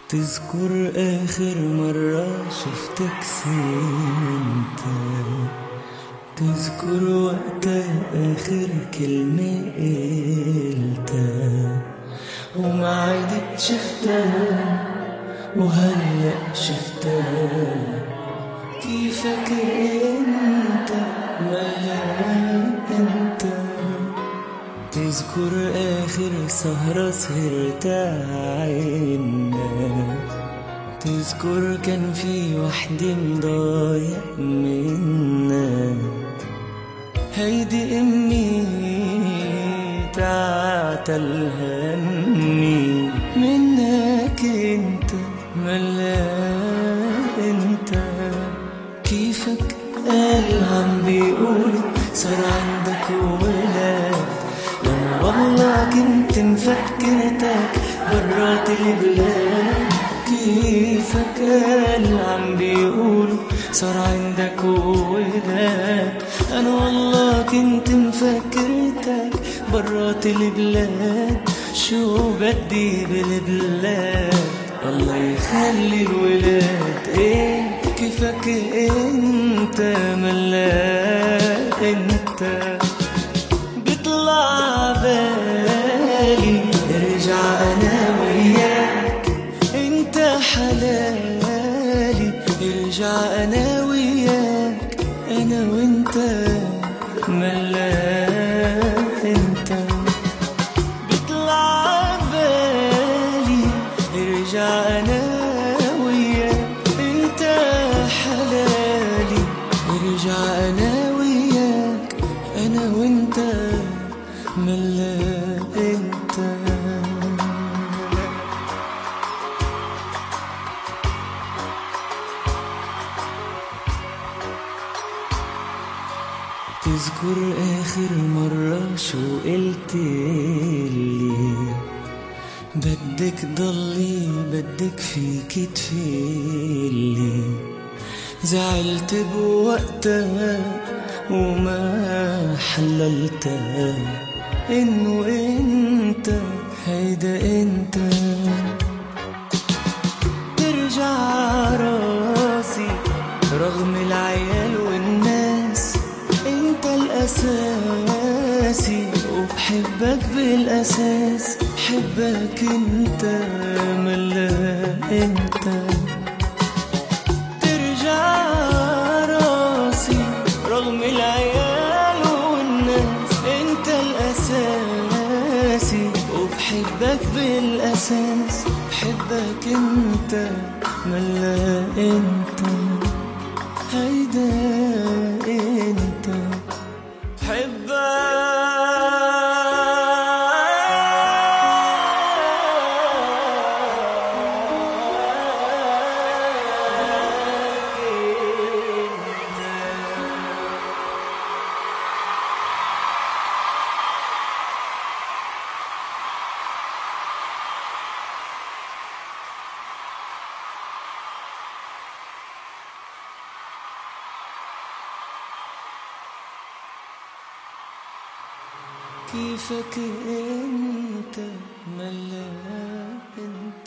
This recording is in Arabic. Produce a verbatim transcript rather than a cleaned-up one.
تذكر آخر مرة شفتك سنتا، تذكر وقتها آخر كلمة قلتها وما عدت شفتها وهلأ شفتها. كيفك انت ملا انت، تذكر آخر سهرة سهرتها عنا، تذكر كان في وحدة مضايق منا. هيدي أمي تعتلها همي منك انت ملا انت. كيفك قال عم بيقول صار عندك ولاد، وانا والله كنت مفكرتك برات البلاد. كيفك قال عم بيقول صار عندك ولاد، انا والله كنت مفكرتك برات البلاد. شو بدي بالبلاد الله يخلي الولاد. ايه كيفك انت ملا انت، بيطلع بالي ارجع انا وياك انت حلالي. ارجع انا وياك انا وانت ملا انت. بيطلع بالي ارجع انا وياك انت حلالي. ارجع انا وياك انا وانت ملا انت. تذكر آخر مرة شو قلتلي، بدك ضلي بدك فيكي تفيلي. زعلت بوقتها وما حللتها إنه انت هيدا انت. ترجع راسي رغم العيال والناس، انت الاساسي وبحبك بالاساس. بحبك انت ملا انت. ترجع راسي رغم العيال والناس، انت الاساسي وبحبك بالاساس. بحبك انت ملا انت هيدا انت. بحبك كيفك انت ملا انت.